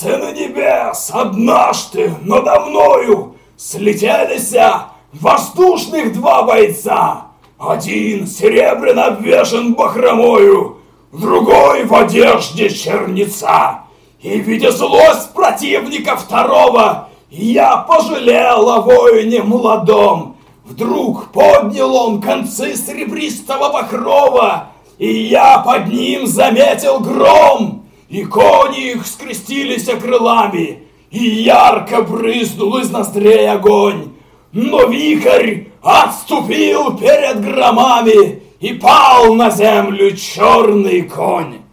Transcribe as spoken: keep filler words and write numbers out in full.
Сыны небес, однажды надо мною слетелися воздушных два бойца. Один серебряно обвешан бахромою, другой в одежде черница. И, видя злость противника второго, я пожалел о воине молодом. Вдруг поднял он концы серебристого покрова, и я под ним заметил гром, и кони их скрестились крылами, и ярко брызнул из ноздрей огонь. Но вихрь отступил перед громами, и пал на землю черный конь.